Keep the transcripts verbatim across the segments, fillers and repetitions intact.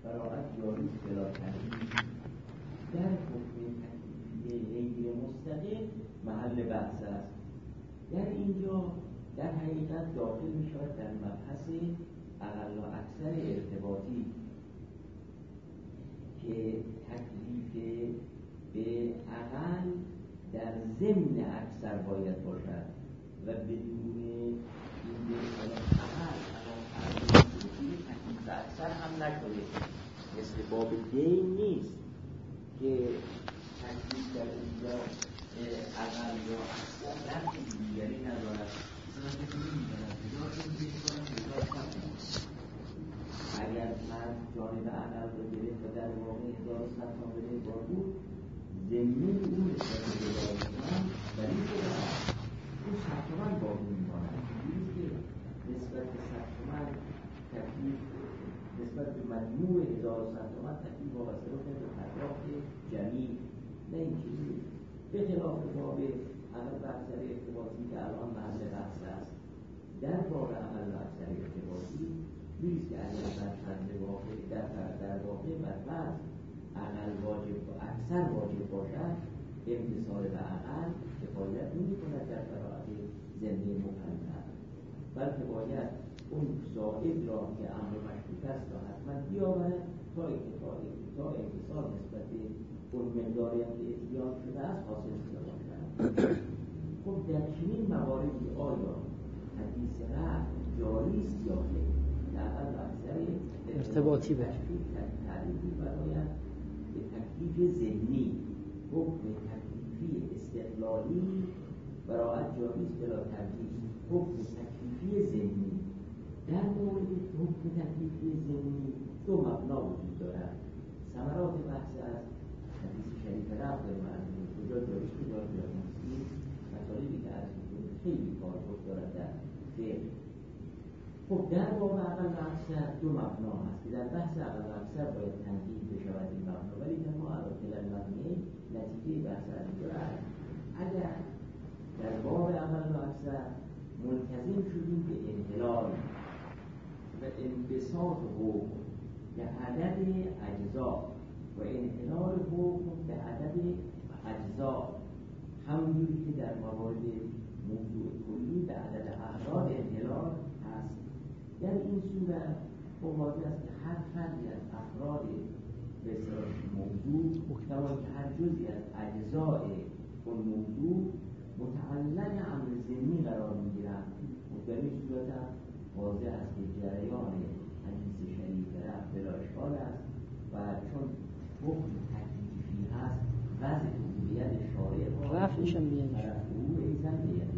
براعت جاری بلا تردید. در حکم تکلیفی غیر مستقل محل بحث است. در اینجا در حقیقت داخل می شود در مبحث اقل و اکثر ارتباطی که تکلیف به اقل در ضمن اکثر باید باشد و بدون این اقل تکلیف اکثر هم نشده. مثل باب دین نیست که تکلیف در اینجا اقل یا اکثر رفت دیگری ندارد. اگر من جانب اقل رو گرفت و در واقع هزار و صد حامله بار بود زمین اون نسبت به هزار و صد و این که اون صد تومن باقی میماند. این که نسبت به صد تومن تکلیف نسبت به مجموع هزار و صد تومن تکلیف وابسته رو کنید به پرداخت جمعی نه این چیزی به خلاف باب اقل و اکثر ارتباطی که الان محل بحث است. در باب اقل و اکثر ارتباطی نیست که اگر در فرد واقع در در واقع بر فرض اقل واجب و اکثر واجب باشد امتثال به اقل کفایت نمی‌کند در براعت زنده مکلف، بلکه باید اون زائد را که امر مشروط است را حتما بیاورد تا اکتفاء تا امتثال نسبت به اون مقداری که اتیان شده است حاصل شده باشد. خب در چنین مواردی آیا حدیث رفع جاری است یا نه؟ اقل و اکثر ارتباطی باشه. تعریفی براید به تکلیف ذهنی حکم تکلیفی استقلالی براعت جاری است بلا تردید. حکم تکلیفی ذهنی در مورد حکم تکلیفی ذهنی دو مبنا وجود دارد. ثمرات بحث از حدیث شریف رفع داریم از کجا جاری است کجا جاری نیست. مطالبی که از خیلی کاربرد دارد در فقه. خب در باب اقل و اکثر دو مبنا هست که در بحث اقل و اکثر باید تنقیح بشود این مبنا، ولی که ما علاقه المبنی نتیجه بحث از اینجا هست. اگر در باب اقل و اکثر ملتزم شدیم به انحلال و انبساط حکم به عدد اجزا و انحلال حکم به عدد اجزا، همونجوری که در موارد موضوع کلی به عدد افراد انحلال هست. در این صورت واضح است که هر فردی از افراد به اصطلاح موضوع کما که هر جزئی از اجزاء اون موضوع متعلق امر ضمنی قرار میگیرند. در این صورت هم واضح است که جریان حدیث شریف رفع بلا اشکال است و چون حکم تکلیفی هست وضع عبودیت شارع رفعش هم بیاد او ایزن بیاد.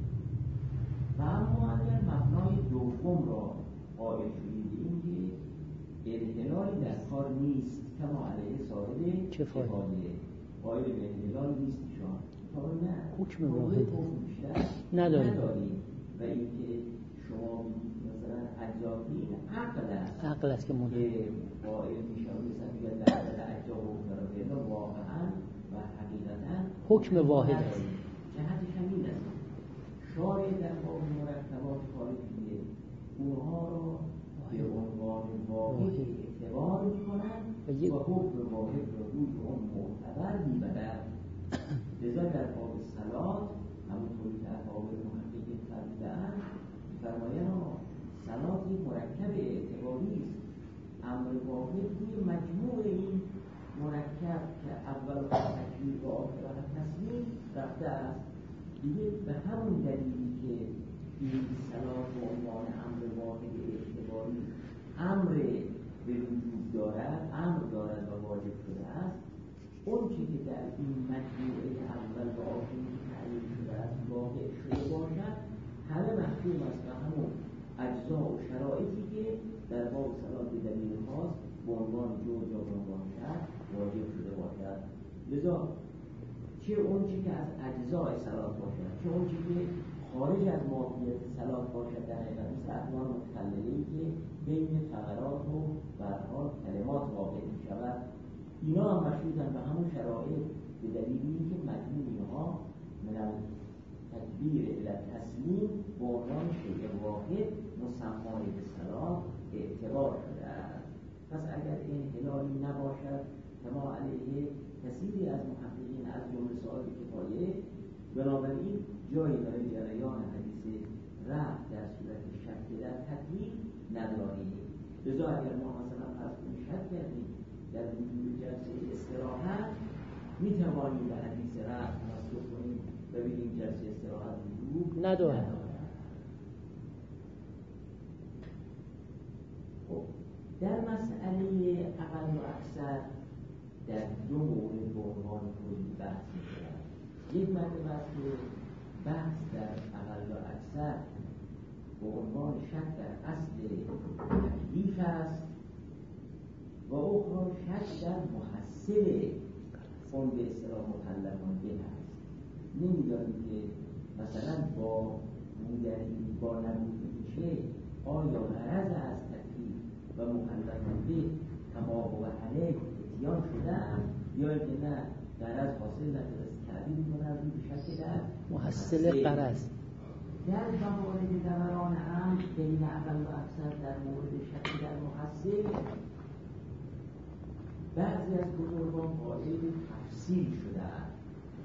و اما اگر مبنای دوم را قائل شدید این که انحلالی در کار نیست کما علیه صاحب کفایه قائل به انحلال نیست ایشان تا نه حکم واحد نداریم و اینکه شما مثلا اجزایی عقل است عقل است که مونده قائل میشن مثلا در عدد اجزا و فرقه واقعا و حقیقتا حکم واحد است. جهتش همین است شارع در باب مرتبات خارجیه اونها را به عنوان واحد اعتبار میکنند و حکم واحد را روی اون معتبر میبرند. لذا در باب صلات همونطوری که اقوال محققین فرموده‌اند فرمایند صلات مرکب اعتباری است. امر واحد روی مجموع این مرکب که اول تکلیف و آخر تسلیم رفته است. دیگه به همون دلیلی که این صلات به عنوان امر واحد اعتباری امر به وجود دارد، امر دارد و واجب شده است، اون چی که در این مجموعه اول و آخری که تعیین شده است واقع شده باشد همه محکوم است و همون اجزا و شرایطی که در باب صلات به دلیل خاص به عنوان جز یا به عنوان شرط واجب شده باشد. لذا چه اون چی که از اجزای صلات باشد چه اون چی که خارج از ماهیت صلات باشد در حقیقت مثل اقوال متخلله‌ای که بین فقرات و برحال کلمات واقع می شود اینا هم مشروطن به همون شرایط به دلیلی که مجموع اینها من تکبیر الی تسلیم به عنوان شیء واحد مسمای به صلات اعتبار شده است. پس اگر این علیه کثیری از محققین از جمله صاحب کفایه. بنابراین جایی برای جریان حدیث رفع در صورت شک در تکلیف نداریم. لذا اگر ما مثلا فرض کنیم شک کردیم در وجود جلسه استراحت، می توانیم به حدیث رفع تمسک کنیم و بگیم جلسه استراحت وجود ندارد. خب در مسئله اقل و اکثر در دو مورد به عنوان کلی بحث می‌شود. یک مطلب است که بحث در اقل و اکثر به عنوان شک در اصل تکلیف است و اخرى شک در محصل اون به اصطلاح مطلقان به است. نمی‌دانیم که مثلا با بودن با نبود چه آیا غرض از تکلیف و مطلقان به تمام و علیه اتیان شده یا اینکه نه غرض حاصل نتونست تعبیر می‌کند روی شک در محصل غرض. در موارد دوران هم بین اقل و اکثر در مورد شک در محصل بعضی از بزرگان قائل تفصیل شده‌اند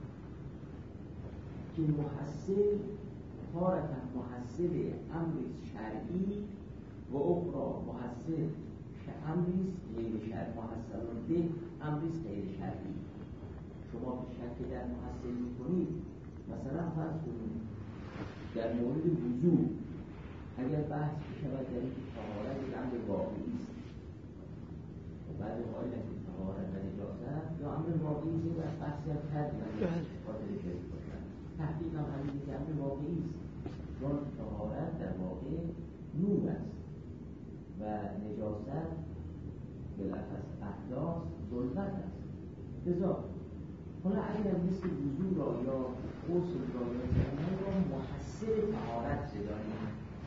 که محصل تارة محصل امر شرعی و اخرى محصل امری غیر شرعی، محصل به امری غیر شرعی. شما که شک در محصل می‌کنید، مثلا فرض کنید در مورد وضو اگر بحث بشود در اینکه طهارت یک امر واقعی است و بعد قائل که طهارت و نجاست یا امر واقعی است و بحثی هم کردیم خاطر جایی باشد تحقیق هم همینه که امر واقعی است، چون طهارت در واقع نور است و نجاست بلافظ احداث ظلمت است. لذا حالا اگر مثل وضو را یا غسل را یا تیمم را محصل طهارت بدانیم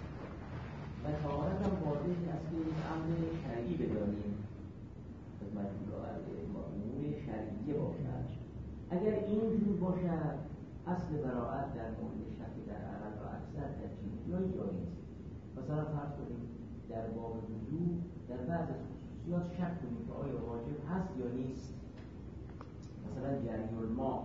و طهارت هم واضح است که یک امر شرعی بدانیم، خدمت امور شرعیه باشد. اگر اینجور باشد اصل براءت در مورد شک در اقل و اکثر در چنین جایی جایی است. مثلا فرض کنیم در باب وضو در بعض از خصوصیات شک کنیم که آیا واجب هست یا نیست. مثلا جری الماء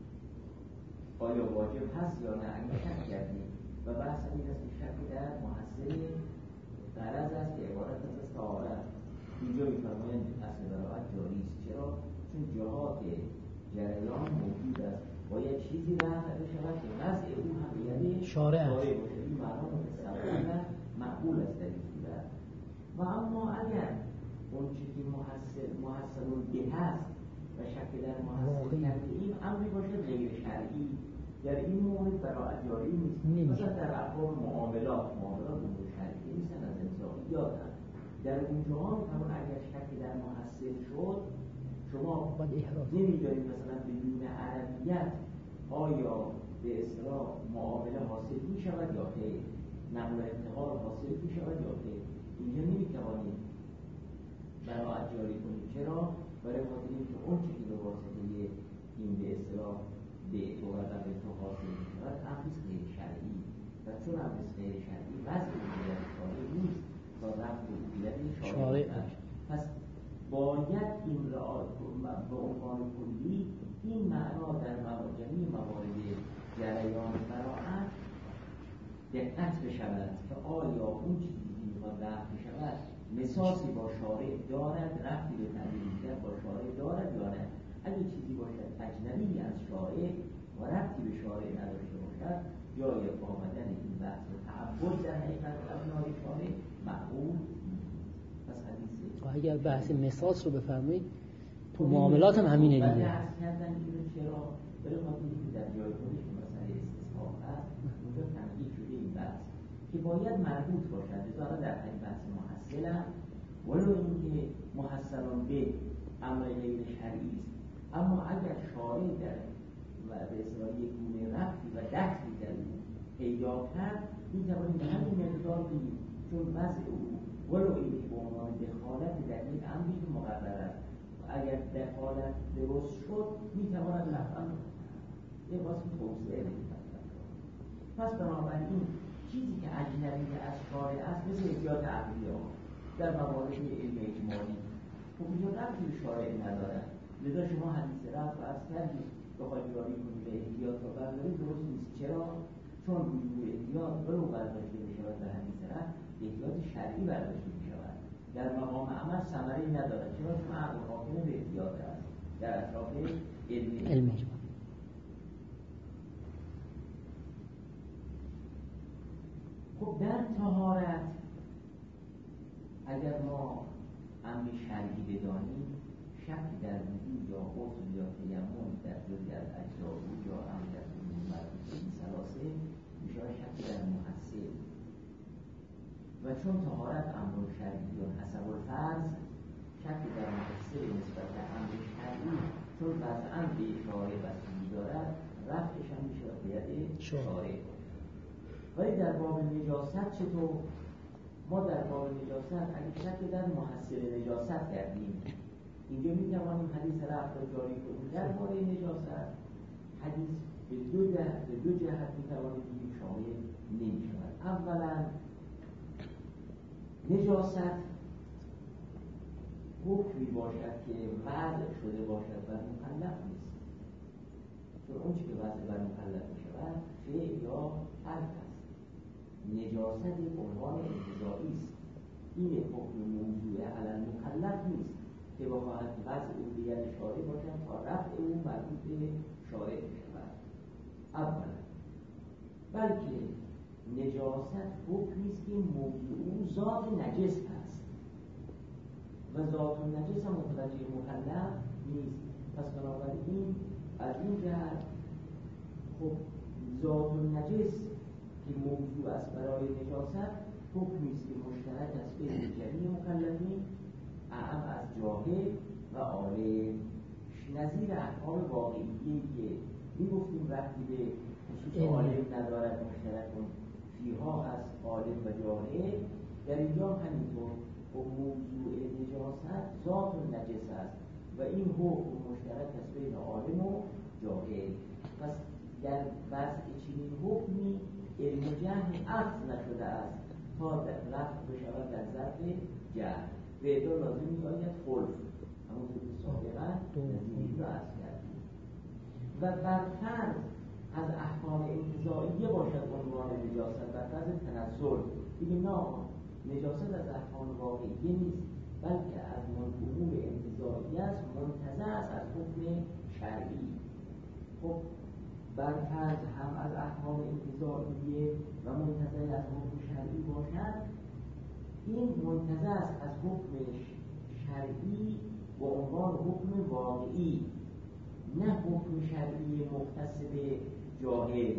آیا واجب هست یا نه، اگر شک کردیم و بحث این است که شک در محصل غرض است که عبارت است از طهارت. اینجا می‌فرمایند اصل براءت جاری است. چرا؟ چون جهات جریان موجود است، باید چیزی رفع بشود که وضع او هم به یعنی شارع باشه. این معنا متصور مقبول است در این صورت. و اما اگر اون چیزی محصل محصل به هست و شک در محصل کرده این امری باشه غیر شرعی، در این مورد براءت جاری نیست. مثلا در ابواب معاملات معاملات امور شرعی نیستن، از انصافیات هم در اونجاها می‌توان اگر شک در محصل شد شما نمی‌دانید مثلا بدون عربیت آیا به اصطلاح معامله حاصل می‌شود یا خیر، نقل و انتقال حاصل می‌شود یا خیر. اینجا نمی‌توانید براءت جاری کنید. چرا؟ برای خاطر اینکه اون چیزی به واسطه این به اصطلاح به تو و به تو حاصل می‌شود امری غیر شرعی و چون امری غیر شرعی وضع عبودیت شارع نیست تا رفع عبودیت شارع است. پس باید این رعایت به عنوان کلی این معنا در جمعی موارد جریان براءت دقت بشود که آیا اون چیزی که می‌خواد رفع بشود مساسی با شارع دارد، رفتی به تعبیر دیگر با شارع دارد یا نه. اگه چیزی باشد اجنبی از شارع و رفتی به شارع نداشته باشد جای آمدن این بحث و تعبد در حقیقت ابنای شارع مقبول. پس حدیثه و اگر بحث مساس رو بفرمایید تو معاملات هم همینه دیگه. بعد عرض کردن اینو چرا؟ برای خاطر اینکه در جای خودش که مسئله استثناء هست اونجا تنقیح شده این بحث که باید مربوط باشد. لذا در این بحث محصل هم ولو اینکه محصلان به امر غیر شرعی است، اما اگر شارع در و به اصطلاح یک گونه رفتی و دخلی در او پیدا کرد می‌توانیم به همین مقدار بگیم چون وضع او ولو اینکه به عنوان دخالت در یک امری که مقرر است و اگر دخالت درست شد می‌تواند لطفاً یه واسه توسعه بدهد. پس بنابراین چیزی که اجنبی از شارع است مثل احتیاط عقلی ها در موارد علم اجمالی خب اینجا رفتی به شارع ندارد. لذا شما حدیث رفع فرض کردید بخواید جاری کنید به احتیاط را بردارید درست نیست. چرا؟ چون وجود احتیاط ولو برداشته میشود به حدیث رفع احتیاط شرعی برداشته میشود، در مقام عمل ثمره‌ای ندارد. چرا؟ چون عقل حاکم به احتیاط است در اطراف علمی. علمی. خب در طهارت اگر ما امر شرعی بدانیم، شکی در وجود یا غسل یا تیمم در جزئی از اجزا بود یا امر در امور مربوط به این ثلاثه میشود شکی در محصل. و چون طهارت امر شرعی یا حسب الفرض، شکی در محصل نسبت به امر شرعی چون وضعاً به شارع بستگی دارد، رفعش هم میشود به ید شارع. ولی در باب نجاست چطور؟ ما در باب نجاست اگه شک در محصل نجاست کردیم، اینجا میتوانیم حدیث رفع را جاری کنیم. در باب نجاست حدیث به دو جهت به دو جهت میتوانیم بگیم شامل نمیشود. اولا نجاست حکمی باشد که وضع شده باشد و مکلف نیست، چون اون چی که وضع بر مکلف میشود فعل یا ترک است. نجاست یک عنوان انتزاعی است. این حکم موضوع علی مکلف نیست که بخواهد وضع او به ید شارع باشد تا رفع او مربوط به شارع بشود. اولا بلکه نجاست حکمی است که موضوع او ذات نجس است و ذات نجس هم متوجه مکلف نیست. پس بنابراین از این جهت خب ذات نجس که موضوع است برای نجاست حکمی است که مشترک است بین جمیع مکلفین اعم از جاهل و عالم، نظیر احکام واقعیه‌ای که می‌گفتیم ربطی به خصوص عالم ندارد، مشترک فیها هست عالم و جاهل. در اینجا همینطور و موضوع نجاست ذات نجس است و این حکم مشترک است بین عالم و جاهل. پس در وضع چنین حکمی علم جهل عقد نشده است تا رفع بشود در ظرف جهل. به ادعا لازم می‌آید خلف، همونطور که سابقا نظیری را عرض کردیم. و بر فرض از احکام انتزاعیه باشد عنوان نجاست، بر فرض تنزل بگیم نه نجاست از احکام واقعیه نیست بلکه از امور انتزاعیه است، منتزع است از حکم شرعی. خب بر فرض هم از احکام انتزاعیه و منتزع از حکم شرعی باشد، این منتزع است از حکم شرعی و عنوان حکم واقعی، نه حکم شرعی مختص به جاهل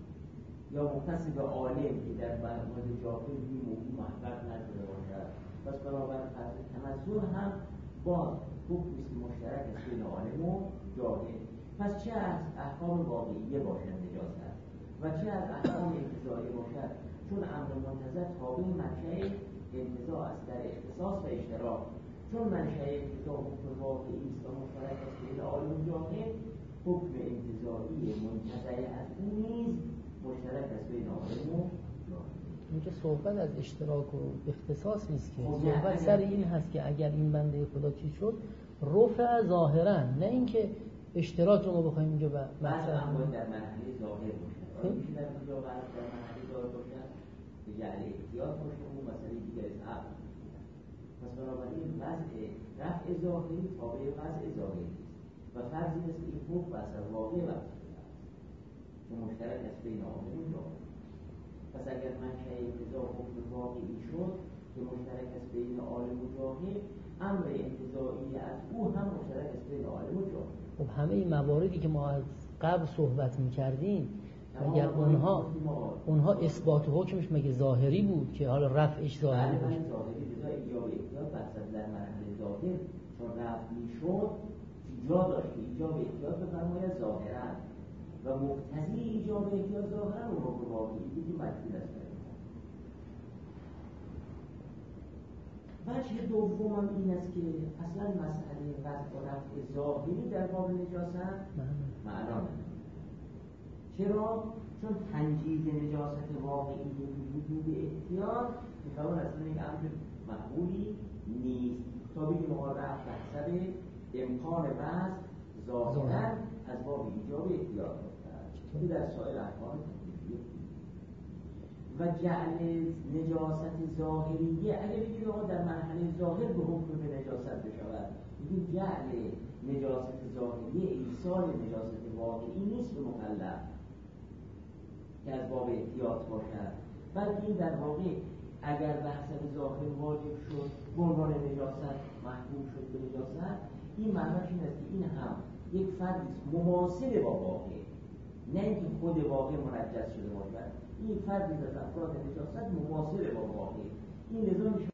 یا مختص به عالم که در مورد جاهل این موضوع محقق نشده باشد. پس بنابراین فرض تنزل هم باز حکمی است مشترک است بین عالم و جاهل. پس چه از احکام واقعیه باشد نجاست و چه از احکام انتزاعی باشد، چون امر منتزع تابع منشأ انتزاع است در اختصاص و اشتراک. چون منشأ انتزاع حکم واقعی است و مشترک است بین عالم و جاهل، حکم انتزاعی منتزع از او نیز مشترک است بین عالم و جاهل. اینجا صحبت از اشتراک و اختصاص نیست که صحبت سر این هست که اگر این بنده خدا چی شد رفع ظاهرا، نه اینکه اشتراک رو ما بخوایم اینجا به مطرح کنیم در مرحله ظاهر باشه. میشه در اینجا بعد در مرحله ظاهر باشه به جعل احتیاط باشه، اون مسئله دیگر از عقل. پس بنابراین وضع رفع ظاهری تابع وضع ظاهری و فرضی است که این حکم اثر واقع وقت شده است که مشترک است بین عالم و جاهل. پس اگر منشأ انتزاع حکم واقعی شد که مشترک است بین عالم و جاهل، امر انتزاعی از او هم مشترک است بین عالم و جاهل. خب همه این مواردی که ما از قبل صحبت می‌کردیم اگر اونها اونها اثبات حکمش مگه ظاهری بود که حالا رفعش ظاهری باشه؟ بله ظاهری بود. ایجاب احتیاط بحث در مرحله ظاهر چون رفع میشد جا داشت که ایجاب احتیاط بفرماید ظاهرا و مقتضی ایجاب احتیاط ظاهرا اون رو واقعی دیگه مجبور است. وجه دوم این است که اصلا مسئله وضع و رفع ظاهری در باب نجاست معنا نداره. چرا؟ چون تنجیز نجاست واقعی به وجود احتیاط می‌تواند اصلا یک امر معقولی نیست. تا بگیم ما رفع بحثب امکان وضع ظاهرا از باب ایجاب احتیاط کرد که در سایر احکام تکلیفی و جعل نجاست ظاهریه. اگر بگید آقا در مرحله ظاهر به حکم به نجاست بشود، میگیم جعل نجاست ظاهریه ایصال نجاست واقعی نیست به مکلف که از باب احتیاط باشد، بلکه این در واقع اگر بحث ظاهر واجب شد به عنوان نجاست محکوم شد به نجاست، این معناش این است که این هم یک فردی مماثل با واقع، نه اینکه خود واقع منجس شده باشد، این فردی از افراد نجاست مماثل با واقع. این لزوم